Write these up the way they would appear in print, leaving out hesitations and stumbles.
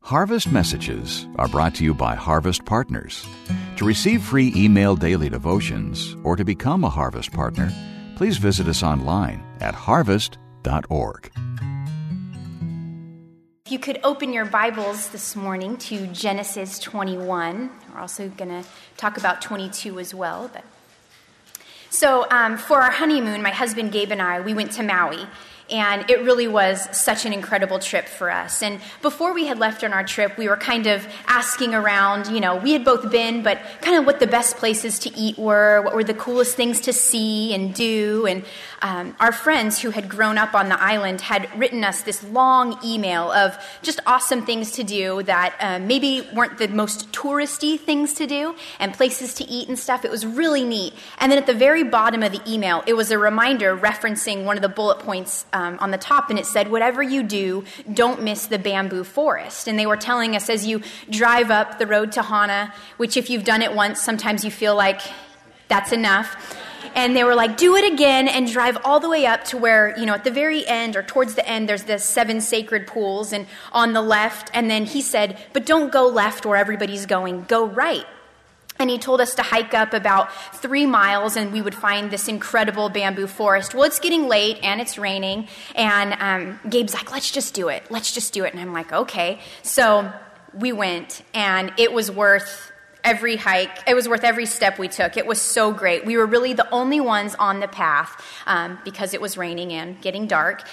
Harvest Messages are brought to you by Harvest Partners. To receive free email daily devotions or to become a Harvest Partner, please visit us online at harvest.org. If you could open your Bibles this morning to Genesis 21. We're also going to talk about 22 as well. So for our honeymoon, my husband Gabe and I, we went to Maui. And it really was such an incredible trip for us. And before we had left on our trip, we were kind of asking around, we had both been, but kind of what the best places to eat were, what were the coolest things to see and do. And our friends who had grown up on the island had written us this long email of just awesome things to do that maybe weren't the most touristy things to do and places to eat and stuff. It was really neat. And then at the very bottom of the email, it was a reminder referencing one of the bullet points on the top, and it said, whatever you do, don't miss the bamboo forest. And they were telling us as you drive up the road to Hana, which if you've done it once, sometimes you feel like that's enough. And they were like, do it again and drive all the way up to where, at the very end or towards the end, there's the 7 sacred pools and on the left. And then he said, but don't go left where everybody's going, go right. And he told us to hike up about 3 miles and we would find this incredible bamboo forest. Well, it's getting late and it's raining. And Gabe's like, let's just do it. Let's just do it. And I'm like, okay. So we went and it was worth every hike. It was worth every step we took. It was so great. We were really the only ones on the path because it was raining and getting dark.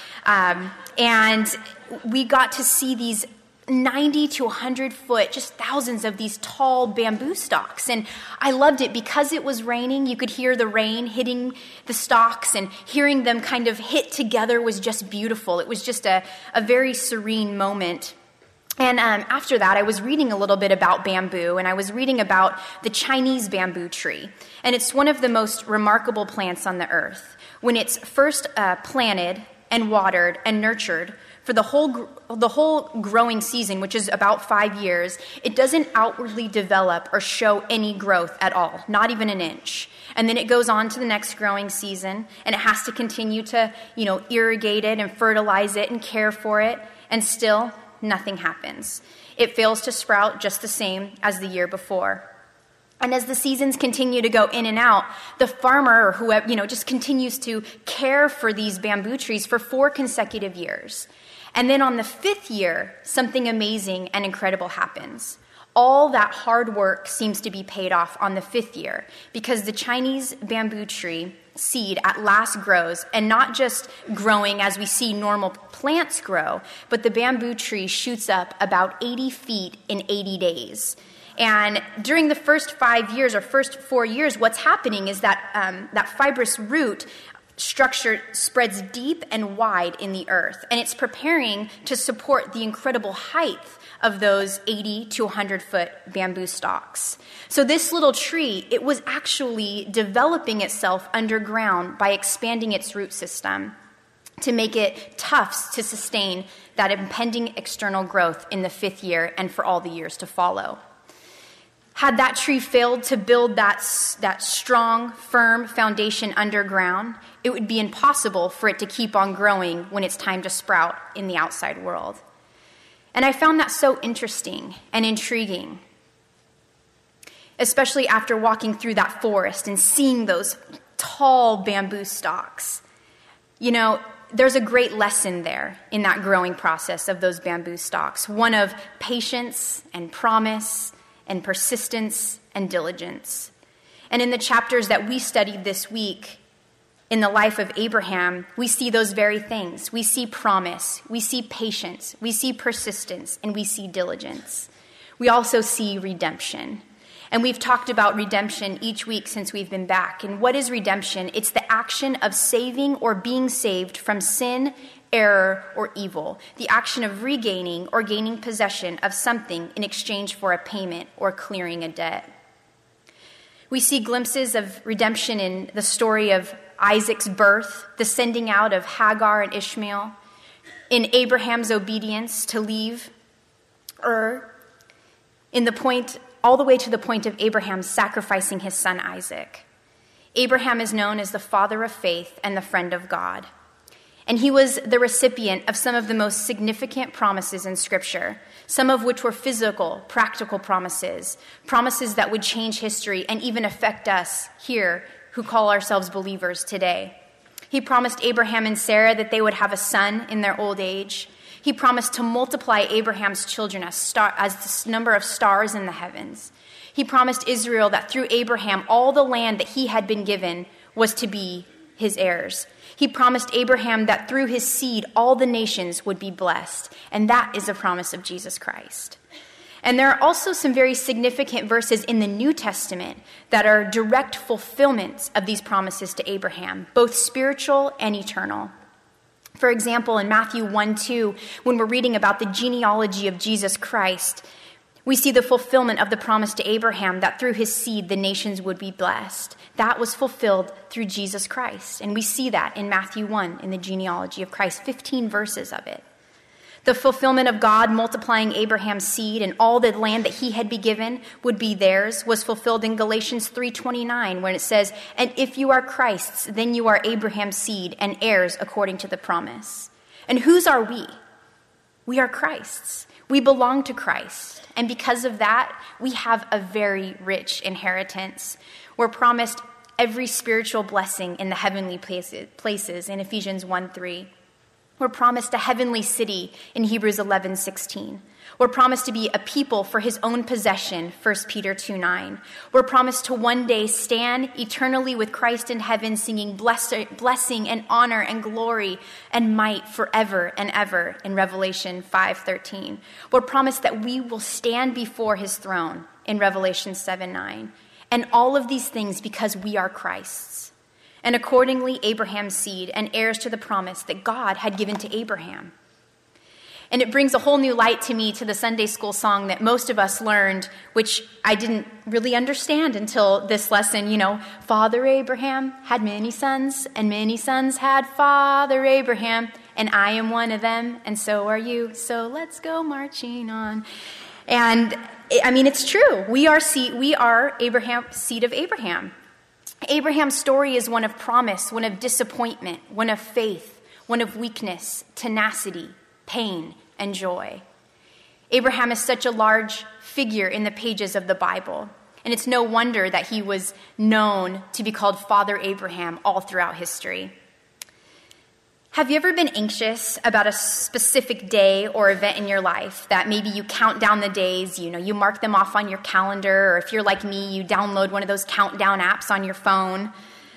And we got to see these 90 to 100 foot, just thousands of these tall bamboo stalks. And I loved it because it was raining. You could hear the rain hitting the stalks and hearing them kind of hit together was just beautiful. It was just a very serene moment. And after that, I was reading a little bit about bamboo, and I was reading about the Chinese bamboo tree. And it's one of the most remarkable plants on the earth. When it's first planted and watered and nurtured, for the whole growing season, which is about 5 years, it doesn't outwardly develop or show any growth at all, not even an inch. And then it goes on to the next growing season, and it has to continue to, irrigate it and fertilize it and care for it, and still nothing happens. It fails to sprout just the same as the year before. And as the seasons continue to go in and out, the farmer or whoever, just continues to care for these bamboo trees for 4 consecutive years. And then on the 5th year, something amazing and incredible happens. All that hard work seems to be paid off on the 5th year because the Chinese bamboo tree seed at last grows, and not just growing as we see normal plants grow, but the bamboo tree shoots up about 80 feet in 80 days. And during the first 5 years or first 4 years, what's happening is that that fibrous root structure spreads deep and wide in the earth, and it's preparing to support the incredible height of those 80 to 100 foot bamboo stalks. So this little tree, it was actually developing itself underground by expanding its root system to make it tufts to sustain that impending external growth in the 5th year and for all the years to follow. Had that tree failed to build that strong, firm foundation underground, it would be impossible for it to keep on growing when it's time to sprout in the outside world. And I found that so interesting and intriguing, especially after walking through that forest and seeing those tall bamboo stalks. There's a great lesson there in that growing process of those bamboo stalks, one of patience and promise and persistence and diligence. And in the chapters that we studied this week, in the life of Abraham, we see those very things. We see promise, we see patience, we see persistence, and we see diligence. We also see redemption. And we've talked about redemption each week since we've been back. And what is redemption? It's the action of saving or being saved from sin, error, or evil. The action of regaining or gaining possession of something in exchange for a payment or clearing a debt. We see glimpses of redemption in the story of Isaac's birth, the sending out of Hagar and Ishmael, in Abraham's obedience to leave Ur, all the way to the point of Abraham sacrificing his son Isaac. Abraham is known as the father of faith and the friend of God. And he was the recipient of some of the most significant promises in Scripture, some of which were physical, practical promises, promises that would change history and even affect us here who call ourselves believers today. He promised Abraham and Sarah that they would have a son in their old age. He promised to multiply Abraham's children as the number of stars in the heavens. He promised Israel that through Abraham, all the land that he had been given was to be his heirs. He promised Abraham that through his seed, all the nations would be blessed. And that is a promise of Jesus Christ. And there are also some very significant verses in the New Testament that are direct fulfillments of these promises to Abraham, both spiritual and eternal. For example, in Matthew 1:2, when we're reading about the genealogy of Jesus Christ, we see the fulfillment of the promise to Abraham that through his seed the nations would be blessed. That was fulfilled through Jesus Christ. And we see that in Matthew 1 in the genealogy of Christ, 15 verses of it. The fulfillment of God multiplying Abraham's seed and all the land that he had been given would be theirs was fulfilled in Galatians 3:29 when it says, "And if you are Christ's, then you are Abraham's seed and heirs according to the promise." And whose are we? We are Christ's. We belong to Christ. And because of that, we have a very rich inheritance. We're promised every spiritual blessing in the heavenly places in Ephesians 1:3. We're promised a heavenly city in Hebrews 11:16. We're promised to be a people for his own possession, 1 Peter 2:9. We're promised to one day stand eternally with Christ in heaven, singing blessing and honor and glory and might forever and ever in Revelation 5:13. We're promised that we will stand before his throne in Revelation 7:9. And all of these things because we are Christ's. And accordingly, Abraham's seed and heirs to the promise that God had given to Abraham. And it brings a whole new light to me to the Sunday school song that most of us learned, which I didn't really understand until this lesson. You know, Father Abraham had many sons, and many sons had Father Abraham, and I am one of them, and so are you. So let's go marching on. And I mean, it's true. We are Abraham, seed of Abraham. Abraham's story is one of promise, one of disappointment, one of faith, one of weakness, tenacity, pain, and joy. Abraham is such a large figure in the pages of the Bible, and it's no wonder that he was known to be called Father Abraham all throughout history. Have you ever been anxious about a specific day or event in your life that maybe you count down the days, you mark them off on your calendar, or if you're like me, you download one of those countdown apps on your phone?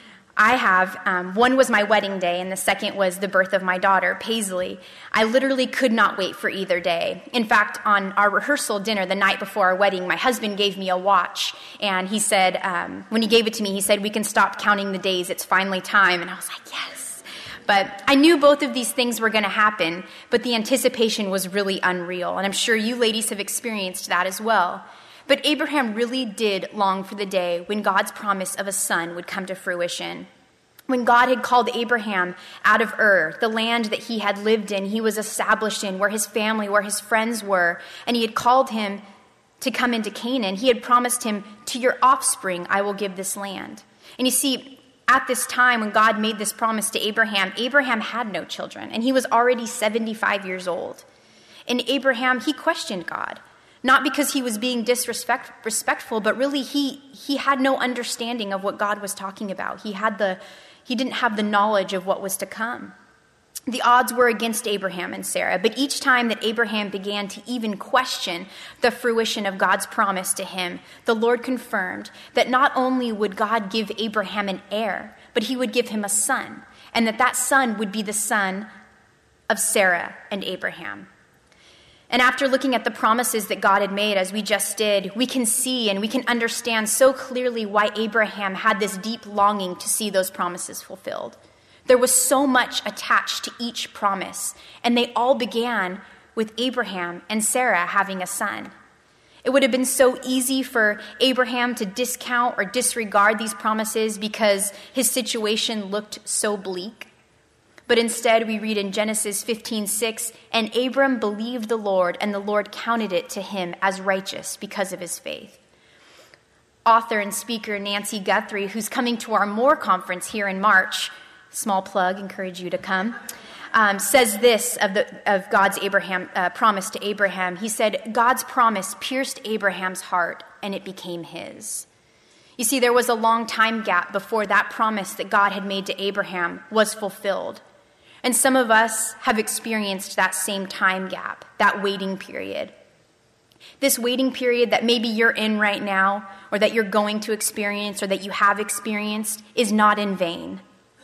I have. One was my wedding day, and the second was the birth of my daughter, Paisley. I literally could not wait for either day. In fact, on our rehearsal dinner the night before our wedding, my husband gave me a watch, and he said, when he gave it to me, he said, "We can stop counting the days. It's finally time." And I was like, yes. But I knew both of these things were going to happen, but the anticipation was really unreal. And I'm sure you ladies have experienced that as well. But Abraham really did long for the day when God's promise of a son would come to fruition. When God had called Abraham out of Ur, the land that he had lived in, he was established in, where his family, where his friends were, and he had called him to come into Canaan, he had promised him, "To your offspring I will give this land." And you see, at this time, when God made this promise to Abraham, Abraham had no children, and he was already 75 years old. And Abraham, he questioned God, not because he was being disrespectful, but really he had no understanding of what God was talking about. He didn't have the knowledge of what was to come. The odds were against Abraham and Sarah, but each time that Abraham began to even question the fruition of God's promise to him, the Lord confirmed that not only would God give Abraham an heir, but he would give him a son, and that son would be the son of Sarah and Abraham. And after looking at the promises that God had made, as we just did, we can see and we can understand so clearly why Abraham had this deep longing to see those promises fulfilled. There was so much attached to each promise, and they all began with Abraham and Sarah having a son. It would have been so easy for Abraham to discount or disregard these promises because his situation looked so bleak. But instead, we read in Genesis 15:6, "And Abram believed the Lord, and the Lord counted it to him as righteous because of his faith." Author and speaker Nancy Guthrie, who's coming to our More conference here in March, small plug, encourage you to come. says this of God's promise to Abraham. He said, God's promise pierced Abraham's heart, and it became his. You see, there was a long time gap before that promise that God had made to Abraham was fulfilled. And some of us have experienced that same time gap, that waiting period. This waiting period that maybe you're in right now, or that you're going to experience, or that you have experienced, is not in vain.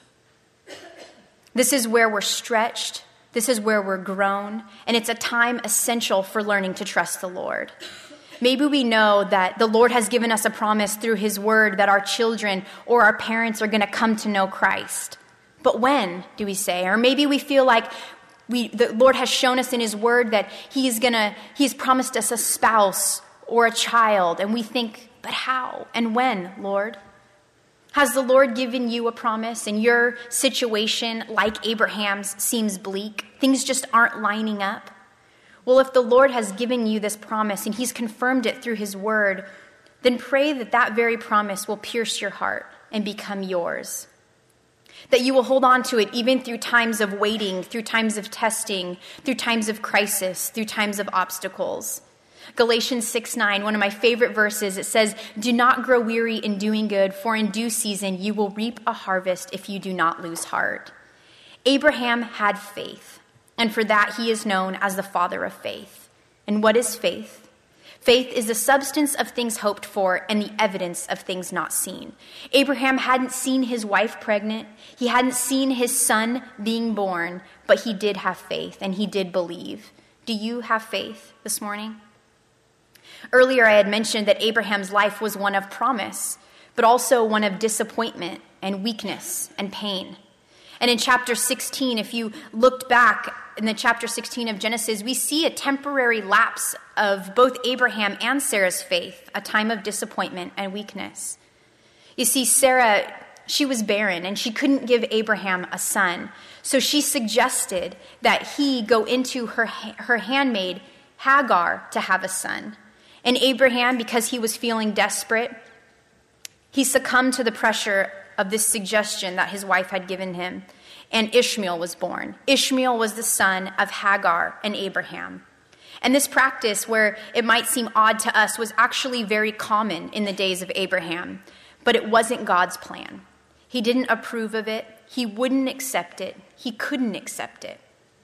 This is where we're stretched. This is where we're grown. And it's a time essential for learning to trust the Lord. Maybe we know that the Lord has given us a promise through his word that our children or our parents are going to come to know Christ. But when, do we say? Or maybe we feel like the Lord has shown us in his word that he's promised us a spouse or a child. And we think, but how and when, Lord? Has the Lord given you a promise and your situation, like Abraham's, seems bleak? Things just aren't lining up? Well, if the Lord has given you this promise and he's confirmed it through his word, then pray that that very promise will pierce your heart and become yours. That you will hold on to it even through times of waiting, through times of testing, through times of crisis, through times of obstacles. Galatians 6:9, one of my favorite verses, it says, "Do not grow weary in doing good, for in due season you will reap a harvest if you do not lose heart." Abraham had faith, and for that he is known as the father of faith. And what is faith? Faith is the substance of things hoped for and the evidence of things not seen. Abraham hadn't seen his wife pregnant. He hadn't seen his son being born, but he did have faith and he did believe. Do you have faith this morning? Earlier, I had mentioned that Abraham's life was one of promise, but also one of disappointment and weakness and pain. And in chapter 16, if you looked back in the chapter 16 of Genesis, we see a temporary lapse of both Abraham and Sarah's faith, a time of disappointment and weakness. You see, Sarah, she was barren and she couldn't give Abraham a son. So she suggested that he go into her handmaid Hagar to have a son. And Abraham, because he was feeling desperate, he succumbed to the pressure of this suggestion that his wife had given him, and Ishmael was born. Ishmael was the son of Hagar and Abraham. And this practice, where it might seem odd to us, was actually very common in the days of Abraham, but it wasn't God's plan. He didn't approve of it. He wouldn't accept it. He couldn't accept it.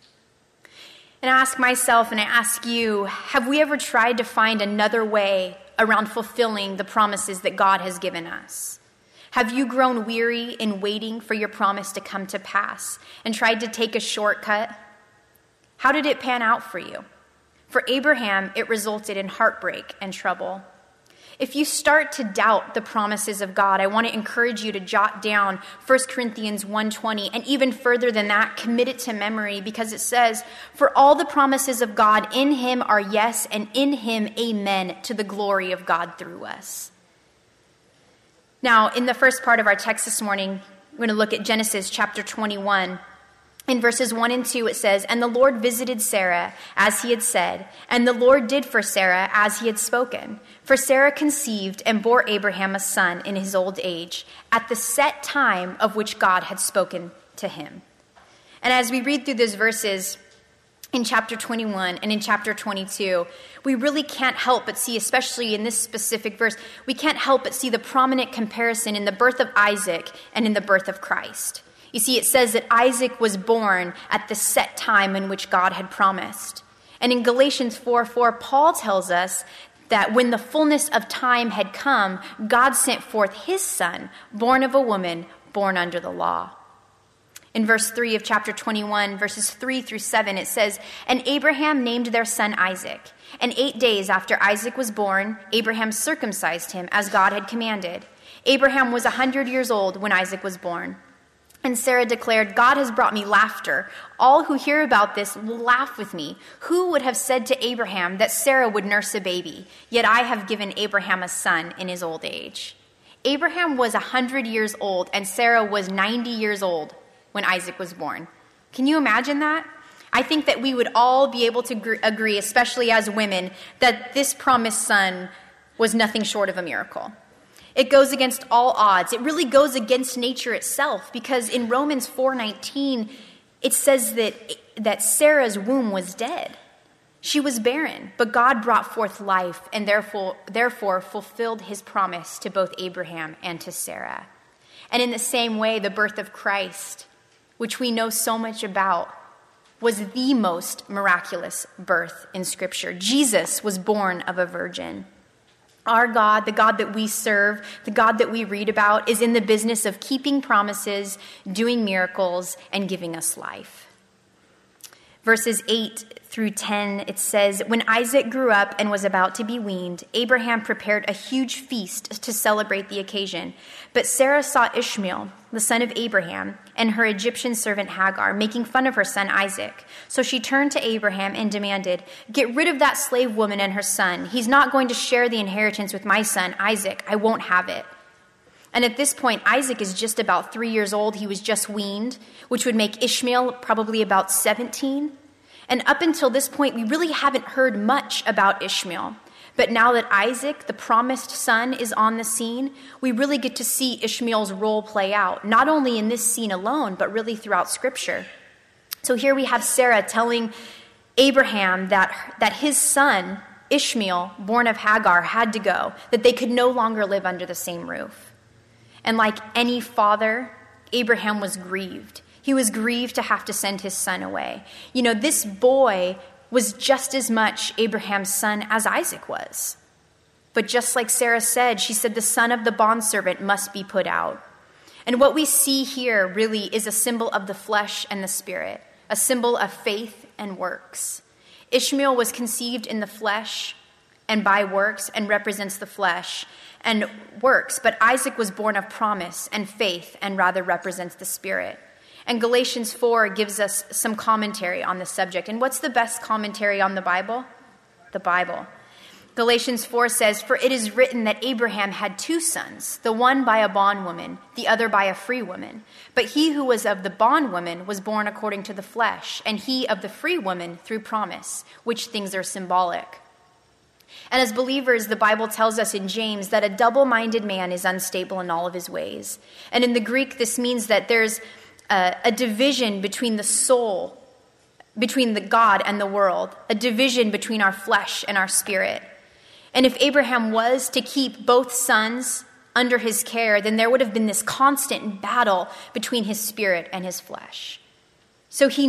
And I ask myself and I ask you, have we ever tried to find another way around fulfilling the promises that God has given us? Have you grown weary in waiting for your promise to come to pass and tried to take a shortcut? How did it pan out for you? For Abraham, it resulted in heartbreak and trouble. If you start to doubt the promises of God, I want to encourage you to jot down 1 Corinthians 1:20, and even further than that, commit it to memory, because it says, "For all the promises of God in him are yes, and in him amen, to the glory of God through us." Now, in the first part of our text this morning, we're going to look at Genesis chapter 21. In verses 1 and 2, it says, "And the Lord visited Sarah as he had said, and the Lord did for Sarah as he had spoken. For Sarah conceived and bore Abraham a son in his old age, at the set time of which God had spoken to him." And as we read through these verses in chapter 21 and in chapter 22, we really can't help but see, especially in this specific verse, we can't help but see the prominent comparison in the birth of Isaac and in the birth of Christ. You see, it says that Isaac was born at the set time in which God had promised. And in Galatians 4:4, Paul tells us that when the fullness of time had come, God sent forth his son, born of a woman, born under the law. In verse 3 of chapter 21, verses 3 through 7, it says, "And Abraham named their son Isaac. And 8 days after Isaac was born, Abraham circumcised him as God had commanded. Abraham was 100 years old when Isaac was born. And Sarah declared, 'God has brought me laughter. All who hear about this will laugh with me. Who would have said to Abraham that Sarah would nurse a baby? Yet I have given Abraham a son in his old age.'" Abraham was 100 years old, and Sarah was 90 years old when Isaac was born. Can you imagine that? I think that we would all be able to agree, especially as women, that this promised son was nothing short of a miracle. It goes against all odds. It really goes against nature itself, because in Romans 4:19, it says that Sarah's womb was dead. She was barren, but God brought forth life and therefore fulfilled his promise to both Abraham and to Sarah. And in the same way, the birth of Christ, which we know so much about, was the most miraculous birth in Scripture. Jesus was born of a virgin. Our God, the God that we serve, the God that we read about, is in the business of keeping promises, doing miracles, and giving us life. Verses 8 through 10, it says, "When Isaac grew up and was about to be weaned, Abraham prepared a huge feast to celebrate the occasion. But Sarah saw Ishmael, the son of Abraham, and her Egyptian servant Hagar, making fun of her son Isaac. So she turned to Abraham and demanded, 'Get rid of that slave woman and her son. He's not going to share the inheritance with my son Isaac. I won't have it.' And at this point, Isaac is just about 3 years old. He was just weaned, which would make Ishmael probably about 17. And up until this point, we really haven't heard much about Ishmael. But now that Isaac, the promised son, is on the scene, we really get to see Ishmael's role play out, not only in this scene alone, but really throughout Scripture. So here we have Sarah telling Abraham that his son, Ishmael, born of Hagar, had to go, that they could no longer live under the same roof. And like any father, Abraham was grieved. He was grieved to have to send his son away. You know, this boy was just as much Abraham's son as Isaac was. But just like Sarah said, she said the son of the bondservant must be put out. And what we see here really is a symbol of the flesh and the spirit, a symbol of faith and works. Ishmael was conceived in the flesh and by works and represents the flesh and works, but Isaac was born of promise and faith and rather represents the spirit. And Galatians 4 gives us some commentary on the subject. And what's the best commentary on the Bible? The Bible. Galatians 4 says, "For it is written that Abraham had 2 sons, the one by a bondwoman, the other by a free woman. But he who was of the bondwoman was born according to the flesh, and he of the free woman through promise," which things are symbolic. And as believers, the Bible tells us in James that a double-minded man is unstable in all of his ways. And in the Greek, this means that there's a division between the soul, between the God and the world, a division between our flesh and our spirit. And if Abraham was to keep both sons under his care, then there would have been this constant battle between his spirit and his flesh. So he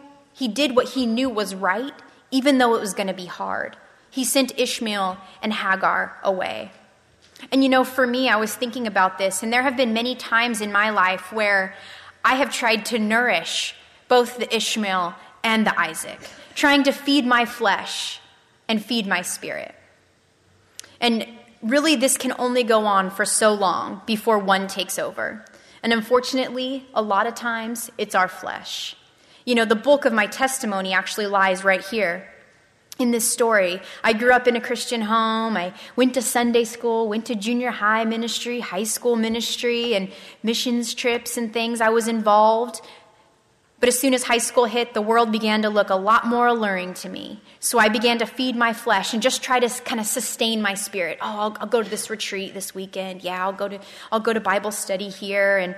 did what he knew was right, even though it was going to be hard. He sent Ishmael and Hagar away. And you know, for me, I was thinking about this, and there have been many times in my life where I have tried to nourish both the Ishmael and the Isaac, trying to feed my flesh and feed my spirit. And really, this can only go on for so long before one takes over. And unfortunately, a lot of times, it's our flesh. You know, the bulk of my testimony actually lies right here in this story. I grew up in a Christian home. I went to Sunday school, went to junior high ministry, high school ministry, and missions trips and things. I was involved. But as soon as high school hit, the world began to look a lot more alluring to me. So I began to feed my flesh and just try to kind of sustain my spirit. Oh, I'll go to this retreat this weekend. Yeah, I'll go to Bible study here.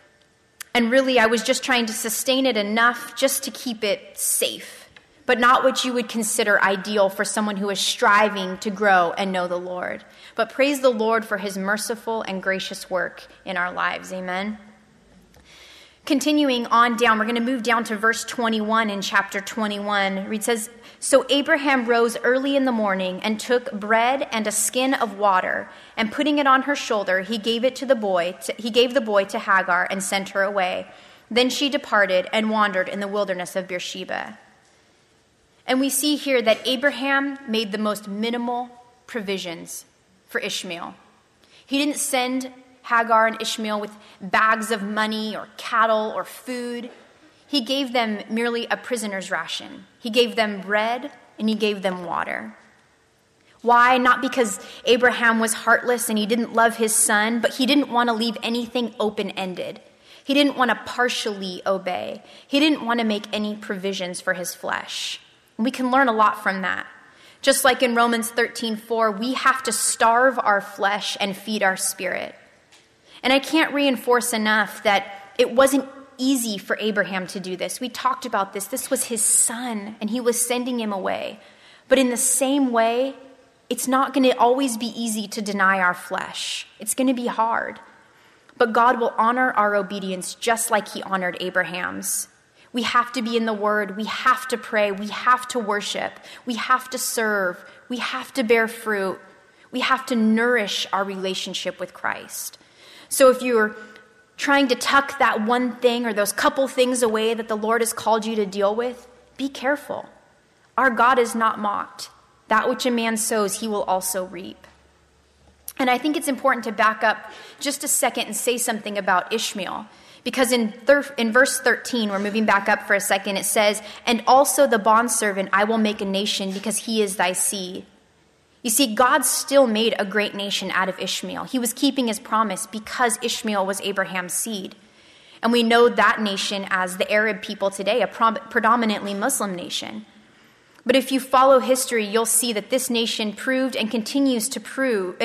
And really, I was just trying to sustain it enough just to keep it safe, but not what you would consider ideal for someone who is striving to grow and know the Lord. But praise the Lord for his merciful and gracious work in our lives. Amen. Continuing on down, we're going to move down to verse 21 in chapter 21. It says, "So Abraham rose early in the morning and took bread and a skin of water, and putting it on her shoulder, he gave the boy to Hagar and sent her away. Then she departed and wandered in the wilderness of Beersheba." And we see here that Abraham made the most minimal provisions for Ishmael. He didn't send Hagar and Ishmael with bags of money or cattle or food. He gave them merely a prisoner's ration. He gave them bread and he gave them water. Why? Not because Abraham was heartless and he didn't love his son, but he didn't want to leave anything open-ended. He didn't want to partially obey. He didn't want to make any provisions for his flesh. We can learn a lot from that. Just like in Romans 13:4, we have to starve our flesh and feed our spirit. And I can't reinforce enough that it wasn't easy for Abraham to do this. We talked about this. This was his son, and he was sending him away. But in the same way, it's not going to always be easy to deny our flesh. It's going to be hard. But God will honor our obedience just like he honored Abraham's. We have to be in the Word. We have to pray. We have to worship. We have to serve. We have to bear fruit. We have to nourish our relationship with Christ. So if you're trying to tuck that one thing or those couple things away that the Lord has called you to deal with, be careful. Our God is not mocked. That which a man sows, he will also reap. And I think it's important to back up just a second and say something about Ishmael. Because in verse 13, we're moving back up for a second, it says, "And also the bondservant I will make a nation because he is thy seed." You see, God still made a great nation out of Ishmael. He was keeping his promise because Ishmael was Abraham's seed. And we know that nation as the Arab people today, a predominantly Muslim nation. But if you follow history, you'll see that this nation proved and continues to prove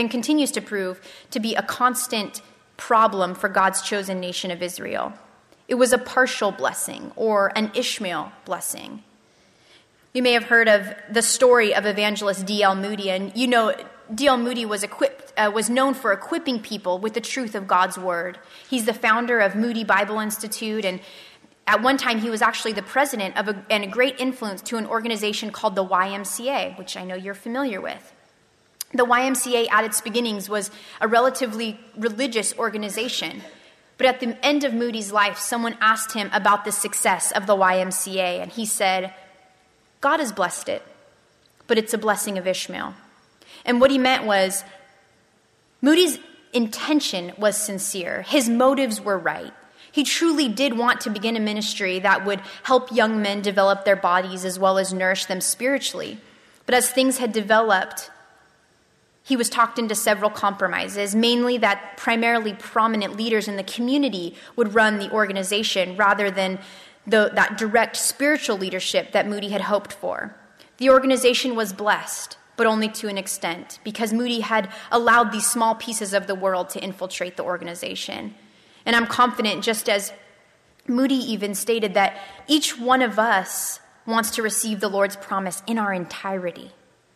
to be a constant problem for God's chosen nation of Israel. It was a partial blessing or an Ishmael blessing. You may have heard of the story of evangelist D.L. Moody, and you know D.L. Moody was known for equipping people with the truth of God's word. He's the founder of Moody Bible Institute, and at one time he was actually the president of and a great influence to an organization called the YMCA, which I know you're familiar with. The YMCA at its beginnings was a relatively religious organization. But at the end of Moody's life, someone asked him about the success of the YMCA, and he said, "God has blessed it, but it's a blessing of Ishmael." And what he meant was, Moody's intention was sincere. His motives were right. He truly did want to begin a ministry that would help young men develop their bodies as well as nourish them spiritually. But as things had developed, he was talked into several compromises, mainly that primarily prominent leaders in the community would run the organization rather than that direct spiritual leadership that Moody had hoped for. The organization was blessed, but only to an extent, because Moody had allowed these small pieces of the world to infiltrate the organization. And I'm confident, just as Moody even stated, that each one of us wants to receive the Lord's promise in their entirety.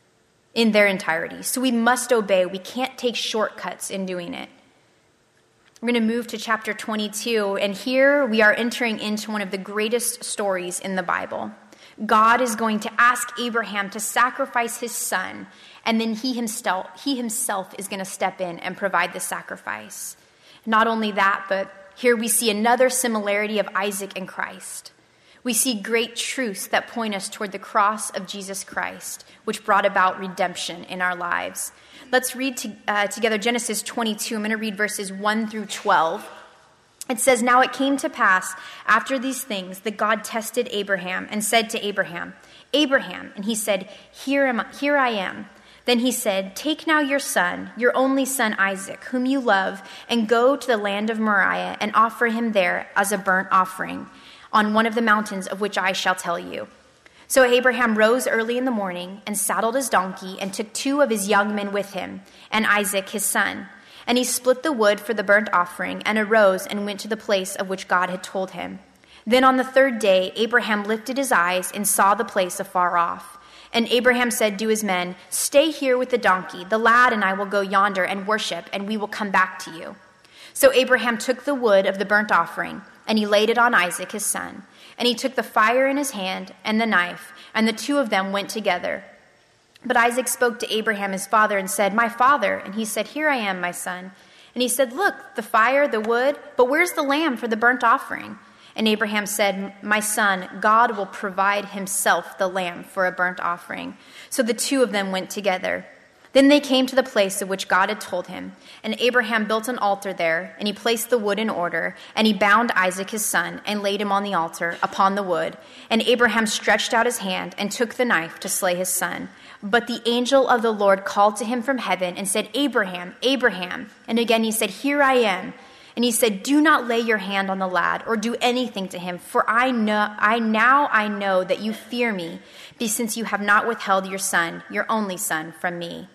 So we must obey. We can't take shortcuts in doing it. We're going to move to chapter 22, and here we are entering into one of the greatest stories in the Bible. God is going to ask Abraham to sacrifice his son, and then he himself is going to step in and provide the sacrifice. Not only that, but here we see another similarity of Isaac and Christ. We see great truths that point us toward the cross of Jesus Christ, which brought about redemption in our lives. Let's read together Genesis 22. I'm going to read verses 1 through 12. It says, "Now it came to pass after these things that God tested Abraham and said to Abraham, 'Abraham,' and he said, 'Here I am.' Then he said, 'Take now your son, your only son Isaac, whom you love, and go to the land of Moriah and offer him there as a burnt offering on one of the mountains of which I shall tell you.' So Abraham rose early in the morning and saddled his donkey and took 2 of his young men with him and Isaac his son. And he split the wood for the burnt offering and arose and went to the place of which God had told him. Then on the 3rd day, Abraham lifted his eyes and saw the place afar off. And Abraham said to his men, 'Stay here with the donkey. The lad and I will go yonder and worship, and we will come back to you.' So Abraham took the wood of the burnt offering, and he laid it on Isaac his son. And he took the fire in his hand and the knife, and the 2 of them went together. But Isaac spoke to Abraham his father and said, 'My father.' And he said, 'Here I am, my son.' And he said, 'Look, the fire, the wood, but where's the lamb for the burnt offering?' And Abraham said, 'My son, God will provide himself the lamb for a burnt offering.' So the 2 of them went together. Then they came to the place of which God had told him, and Abraham built an altar there, and he placed the wood in order, and he bound Isaac his son, and laid him on the altar upon the wood. And Abraham stretched out his hand and took the knife to slay his son. But the angel of the Lord called to him from heaven and said, 'Abraham, Abraham.' And again he said, 'Here I am.' And he said, 'Do not lay your hand on the lad or do anything to him, for I know that you fear me, since you have not withheld your son, your only son, from me.'"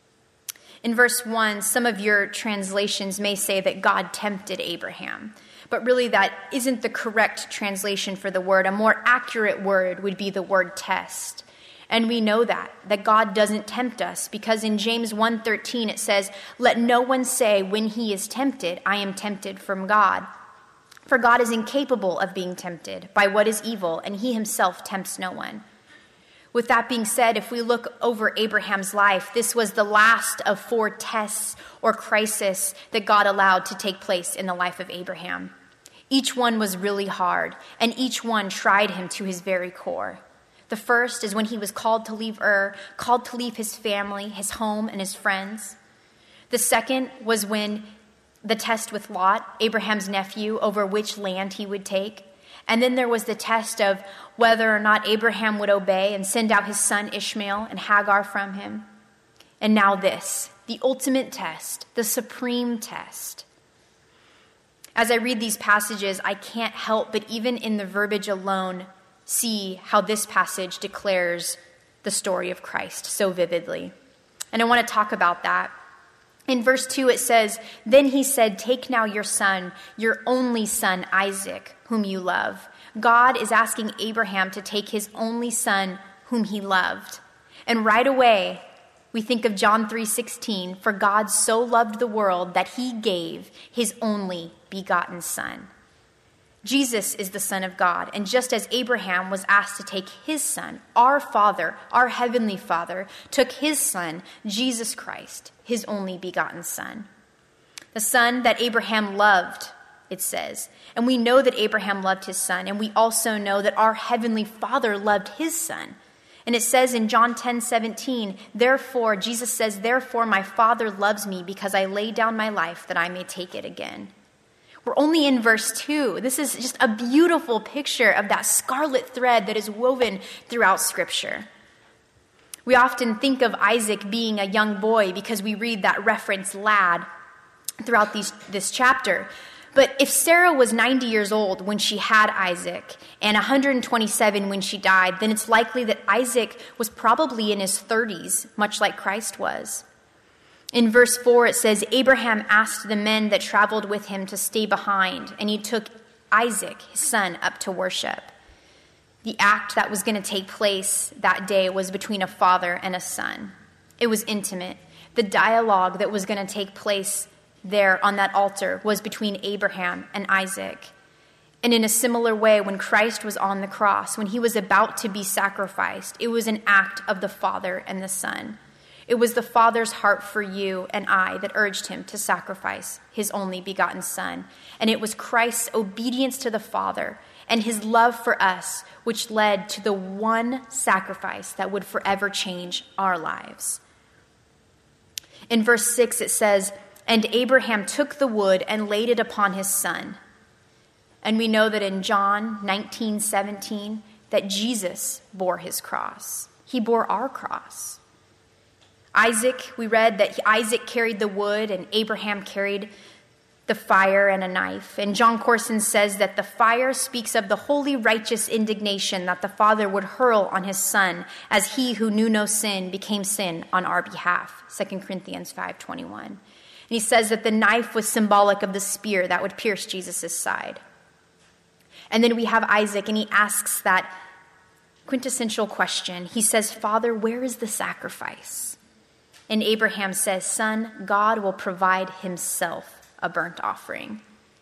In verse 1, some of your translations may say that God tempted Abraham. but really that isn't the correct translation for the word. A more accurate word would be the word test. And we know that God doesn't tempt us, because in James 1:13 it says, "Let no one say when he is tempted, I am tempted from God. For God is incapable of being tempted by what is evil, and he himself tempts no one." With that being said, if we look over Abraham's life, this was the last of 4 tests or crises that God allowed to take place in the life of Abraham. Each one was really hard, and each one tried him to his very core. The first is when he was called to leave Ur, called to leave his family, his home, and his friends. The second was when the test with Lot, Abraham's nephew, over which land he would take. And then there was the test of whether or not Abraham would obey and send out his son Ishmael and Hagar from him. And now this, the ultimate test, the supreme test. As I read these passages, I can't help but even in the verbiage alone see how this passage declares the story of Christ so vividly. And I want to talk about that. In verse 2 it says, "Then he said, 'Take now your son, your only son Isaac, whom you love.'" God is asking Abraham to take his only son whom he loved. And right away, we think of John 3:16, "For God so loved the world that he gave his only begotten son." Jesus is the Son of God, and just as Abraham was asked to take his son, our Father, our Heavenly Father, took his son, Jesus Christ, his only begotten son. The son that Abraham loved, it says. And we know that Abraham loved his son, and we also know that our Heavenly Father loved his son. And it says in John 10:17, "Therefore," Jesus says, "Therefore my Father loves me, because I lay down my life that I may take it again." We're only in verse 2. This is just a beautiful picture of that scarlet thread that is woven throughout Scripture. We often think of Isaac being a young boy because we read that reference lad throughout this chapter. But if Sarah was 90 years old when she had Isaac and 127 when she died, then it's likely that Isaac was probably in his 30s, much like Christ was. In verse 4, it says, "Abraham asked the men that traveled with him to stay behind, and he took Isaac, his son, up to worship." The act that was going to take place that day was between a father and a son. It was intimate. The dialogue that was going to take place there on that altar was between Abraham and Isaac. And in a similar way, when Christ was on the cross, when he was about to be sacrificed, it was an act of the Father and the Son. It was the Father's heart for you and I that urged him to sacrifice his only begotten Son. And it was Christ's obedience to the Father and his love for us which led to the one sacrifice that would forever change our lives. In verse 6 it says, "And Abraham took the wood and laid it upon his son." And we know that in John 19:17 that Jesus bore his cross. He bore our cross. Isaac, we read that Isaac carried the wood and Abraham carried the fire and a knife. And John Corson says that the fire speaks of the holy righteous indignation that the Father would hurl on his Son as he who knew no sin became sin on our behalf, 2 Corinthians 5:21. And he says that the knife was symbolic of the spear that would pierce Jesus' side. And then we have Isaac, and he asks that quintessential question. He says, "Father, where is the sacrifice?" And Abraham says, "Son, God will provide himself a burnt offering."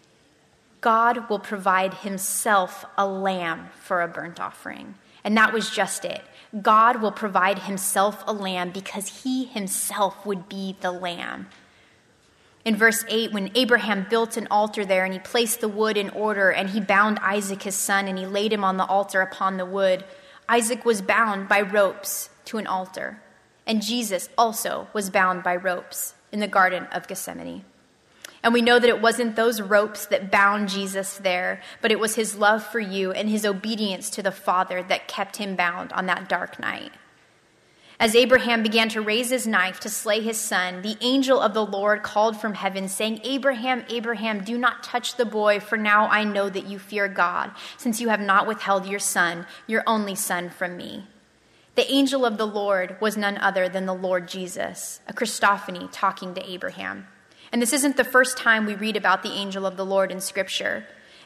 God will provide himself a lamb for a burnt offering. And that was just it. God will provide himself a lamb because he himself would be the lamb. In verse 8, when Abraham built an altar there and he placed the wood in order and he bound Isaac his son and he laid him on the altar upon the wood, Isaac was bound by ropes to an altar. And Jesus also was bound by ropes in the Garden of Gethsemane. And we know that it wasn't those ropes that bound Jesus there, but it was his love for you and his obedience to the Father that kept him bound on that dark night. As Abraham began to raise his knife to slay his son, the angel of the Lord called from heaven, saying, "Abraham, Abraham, do not touch the boy, for now I know that you fear God, since you have not withheld your son, your only son, from me." The angel of the Lord was none other than the Lord Jesus, a Christophany talking to Abraham. And this isn't the first time we read about the angel of the Lord in Scripture.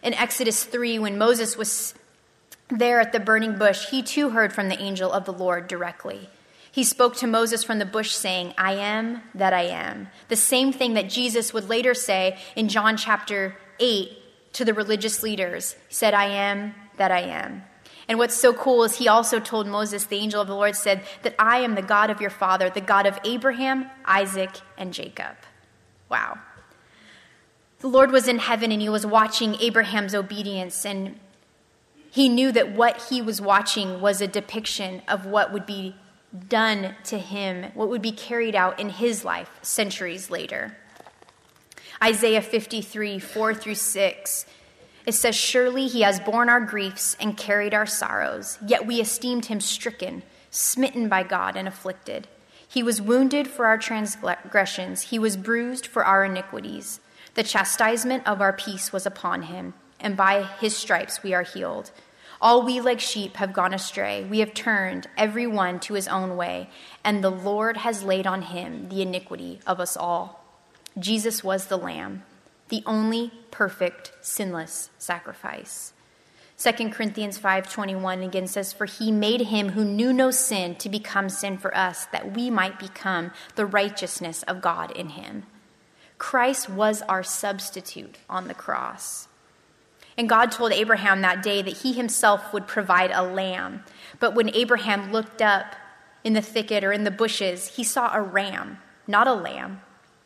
In Exodus 3, when Moses was there at the burning bush, he too heard from the angel of the Lord directly. He spoke to Moses from the bush saying, I am that I am. The same thing that Jesus would later say in John chapter 8 to the religious leaders. He said, I am that I am. And what's so cool is he also told Moses, the angel of the Lord said, that I am the God of your father, the God of Abraham, Isaac, and Jacob. Wow. The Lord was in heaven and he was watching Abraham's obedience, and he knew that what he was watching was a depiction of what would be done to him, what would be carried out in his life centuries later. Isaiah 53, 4-6, it says, surely he has borne our griefs and carried our sorrows, yet we esteemed him stricken, smitten by God, and afflicted. He was wounded for our transgressions, he was bruised for our iniquities. The chastisement of our peace was upon him, and by his stripes we are healed. All we like sheep have gone astray. We have turned every one to his own way, and the Lord has laid on him the iniquity of us all. Jesus was the Lamb, the only perfect, sinless sacrifice. 2 Corinthians 5:21 again says, for he made him who knew no sin to become sin for us, that we might become the righteousness of God in him. Christ was our substitute on the cross. And God told Abraham that day that he himself would provide a lamb. But when Abraham looked up in the thicket or in the bushes, he saw a ram, not a lamb.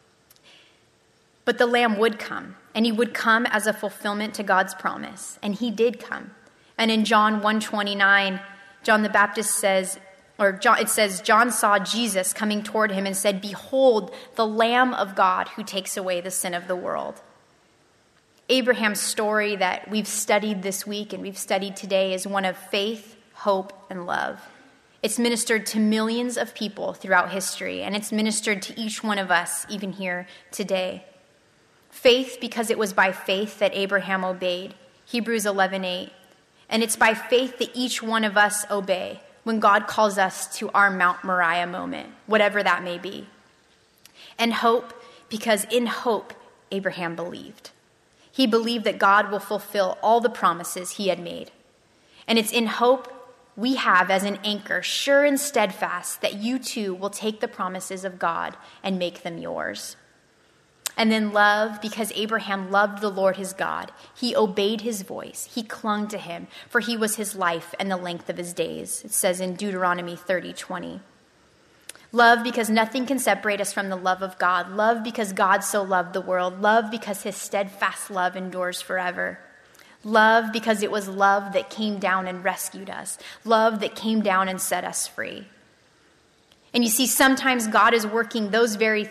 But the lamb would come, and he would come as a fulfillment to God's promise. And he did come. And in John 1:29, John the Baptist says, John saw Jesus coming toward him and said, behold, the Lamb of God who takes away the sin of the world. Abraham's story that we've studied this week and we've studied today is one of faith, hope, and love. It's ministered to millions of people throughout history, and it's ministered to each one of us even here today. Faith, because it was by faith that Abraham obeyed, Hebrews 11:8. And it's by faith that each one of us obey when God calls us to our Mount Moriah moment, whatever that may be. And hope, because in hope, Abraham believed. He believed that God will fulfill all the promises he had made. And it's in hope we have as an anchor, sure and steadfast, that you too will take the promises of God and make them yours. And then love, because Abraham loved the Lord his God. He obeyed his voice. He clung to him, for he was his life and the length of his days. It says in Deuteronomy 30:20. Love, because nothing can separate us from the love of God. Love, because God so loved the world. Love, because his steadfast love endures forever. Love, because it was love that came down and rescued us. Love that came down and set us free. And you see, sometimes God is working those very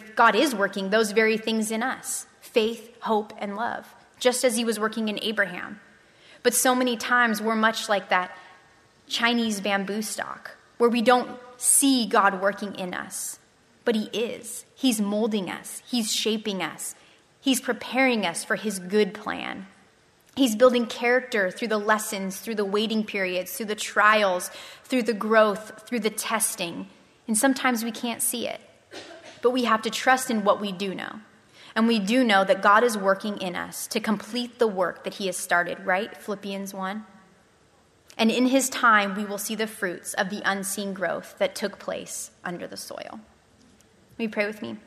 things in us. Faith, hope, and love. Just as he was working in Abraham. But so many times we're much like that Chinese bamboo stalk, where we don't see God working in us. But he is. He's molding us. He's shaping us. He's preparing us for his good plan. He's building character through the lessons, through the waiting periods, through the trials, through the growth, through the testing. And sometimes we can't see it. But we have to trust in what we do know. And we do know that God is working in us to complete the work that he has started, right? Philippians 1. And in his time, we will see the fruits of the unseen growth that took place under the soil. Will you pray with me?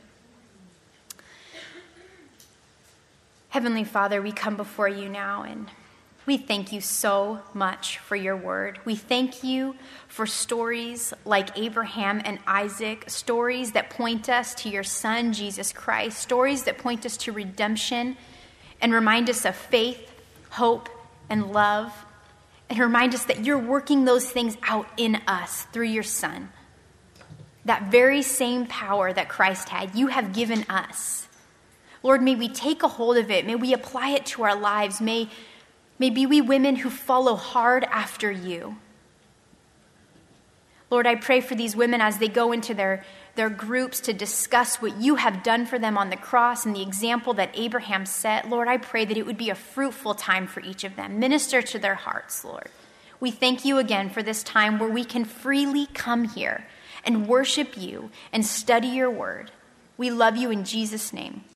Heavenly Father, we come before you now, and we thank you so much for your word. We thank you for stories like Abraham and Isaac, stories that point us to your Son, Jesus Christ, stories that point us to redemption and remind us of faith, hope, and love, and remind us that you're working those things out in us through your Son. That very same power that Christ had, you have given us. Lord, may we take a hold of it. May we apply it to our lives. May be we women who follow hard after you. Lord, I pray for these women as they go into their groups to discuss what you have done for them on the cross and the example that Abraham set. Lord, I pray that it would be a fruitful time for each of them. Minister to their hearts, Lord. We thank you again for this time where we can freely come here and worship you and study your word. We love you in Jesus' name.